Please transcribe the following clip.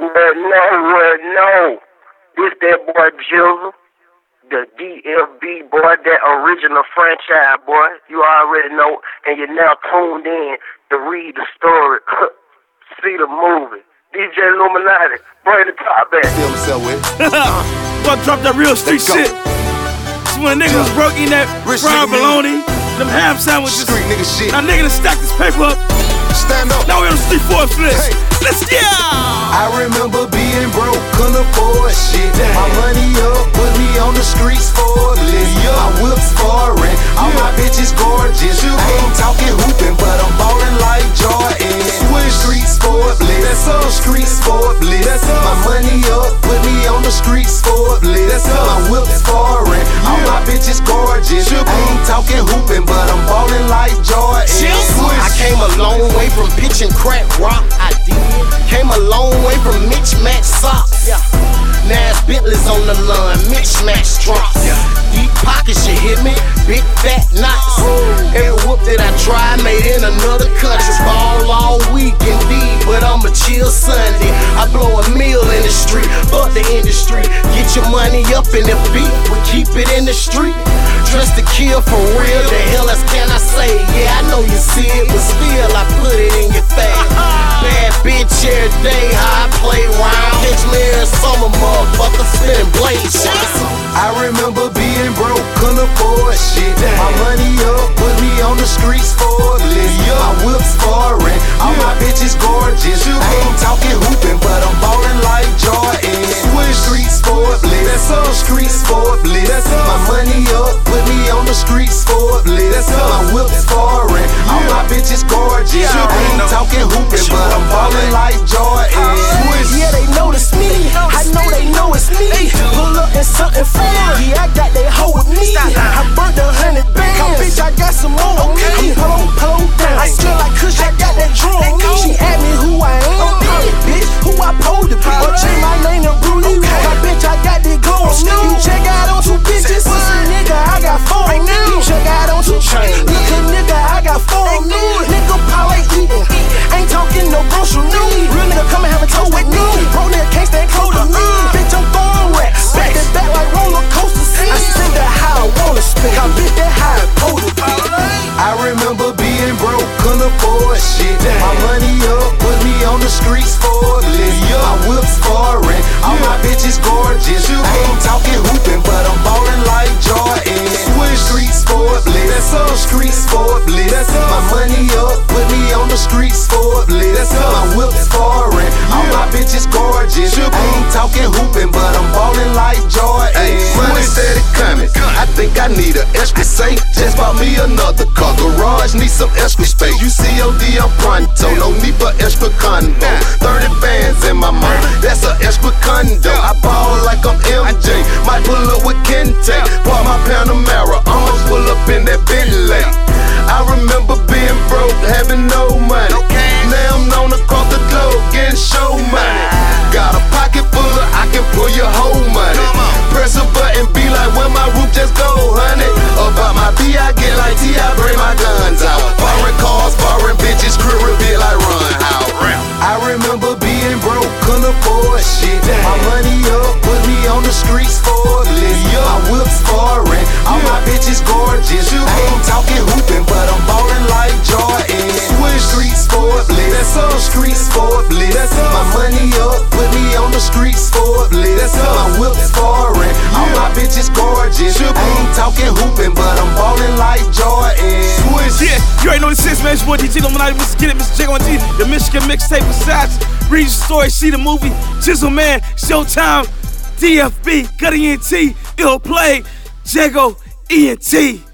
know. This that boy Jizzle, the DFB boy, that original franchise boy. You already know, and you're now tuned in to read the story, see the movie. DJ Illuminati, bring the top back. Feel himself with. Fuck, drop that real street shit. It's when niggas was broke in that fried bologna, them ham sandwiches. Street nigga shit. Now nigga done stacked this paper up. Stand up. Now we on the street Forbes list. Hey. Let's go. I remember being broke, couldn't afford shit. My money up, put me on the streets for a list. My whip's foreign, all my bitches gorgeous. I ain't talking hooping, but I'm ballin' like Jordan. Switch streets for a bliss. That's all streets for a bliss. My money up, put me on the streets for a bliss. My whip's foreign, all my bitches gorgeous. I ain't talking hooping, but I'm ballin' like Jordan. I came a long way from pitching crack rock. I did. Came a long way from mismatch socks. Now it's Bentleys on the lawn, mismatch drops. Deep pockets, you hear me? Big fat knots. Every whoop that I try made in another country. Ball all week indeed, but I'm a chill Sunday. I blow a meal in the street, fuck the industry. Get your money up in the beat, we keep it in the street. Dress to kill for real, the hell else can I say? Yeah, I know you see it, but still I put it in your face. Bad bitch every day, how I play round. Catch me in summer, motherfucker, spinning blades. I remember being broke, couldn't afford shit. My money up, put me on the streets for a list. My whip's foreign, all my bitches gorgeous. I ain't talking hooping, but I'm ballin' like Jordan. Switch streets for a bliss. That's all streets for a bliss. My money up, put me on the streets for a bliss. My whip's foreign, all my bitches gorgeous. I ain't talking hooping, but I'm ballin' like Jordan. Yeah, they notice me. I know they know it's me. Pull up in something foreign. Yeah, I got that hoe with me. I burnt 100 bands. Come, bitch, I got some more on me. Pull down. I smell like Kush, I got that drum on me. She asked me who I am. Bitch, who I supposed to be. Or change my name to Bruny. My bitch, I got that go on me. You check out on 2 bitches. Pussy nigga, I got 4 on me. You check out on 2 chains. Look a nigga, I got 4 on me. Nigga, Paul ain't eating. Ain't talking no grocery need. Real nigga come and have a toe with me. Bro nigga can't stand close to me. Bitch, I'm throwing racks. Back to back like roller coaster scene. I spend that how I wanna spend. I bitch that how I supposed to be. I remember being broke, couldn't afford shit. My money up, put me on the streets for a list. My whip's foreign, all my bitches gorgeous. I ain't talking hooping, but I'm ballin' like Jordan. Switch streets for a bliss. That's all streets for a bliss. My money up, put me on the streets for a bliss. My whip's foreign, all my bitches gorgeous. I ain't talking hooping, but I'm ballin' like Jordan. Money steady coming. I think I need an extra safe. Just bought me another car. Garage need some extra space. You COD, I'm pronto. No need for extra condo. 30 bands in my mind. That's an extra condo. I ball like I'm MJ. Might pull up with Kente. Bought my Panamera. I'ma pull up in that Bentley. I remember being broke, having no money. Now I'm known across the globe, getting show money. Got a pocket full of, I can pull your whole money. Press a button, be like, where my roof just go, honey. About my B, I get like T, I bring my guns out. Foreign cars, foreign bitches, crew reveal like run out. I remember being broke, couldn't afford shit. My money up, put me on the streets for a list. My whip's foreign, all my bitches gorgeous. I ain't talking hooping, but I'm ballin' like Jordan. Switch streets for a bliss. That's all streets for a bliss. My money up, put me on the streets for a bliss. My whip's foreign, all my bitches gorgeous. I ain't talking hooping, but I'm ballin' like Jordan. Yeah, you already know the sense, man. It's your boy DJ Illuminati, Mr. Get It, Mr. J1T, the Michigan mixtape besides. Read the story, see the movie. Jizzle Man, Showtime, DFB, Gutty ENT, Ill Play, Jago ENT.